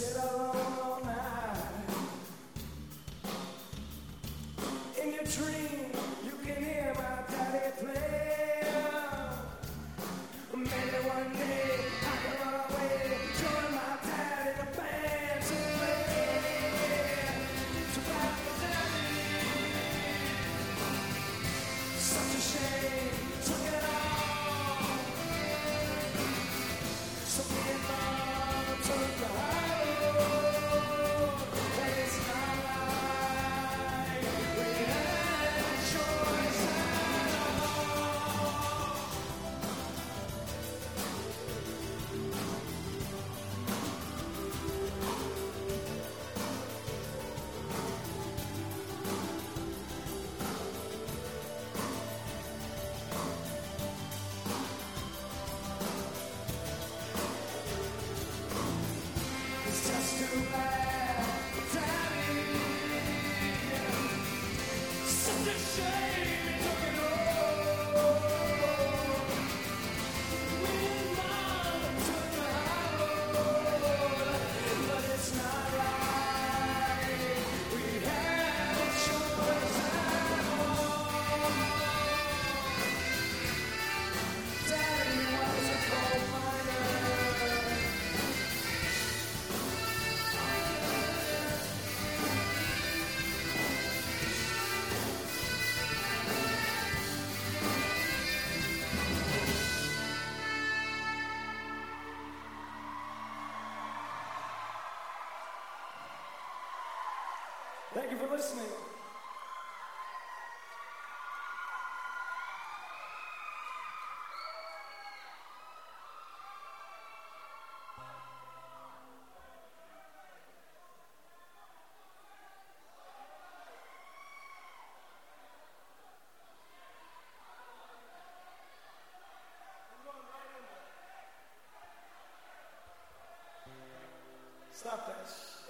sit alone all night. In your dream, you can hear my daddy play. Maybe one day I can run away, join my dad in a band to play. To back the daddy, such a shame, took it all. So me and Mom took the high road, but it's not like we had a choice at all. It's just too bad, Daddy. Such a shame it took it all. When Mom took the high road, but it's not right. We had a choice at all. Daddy was a coal miner. Thank you for listening. Stop that.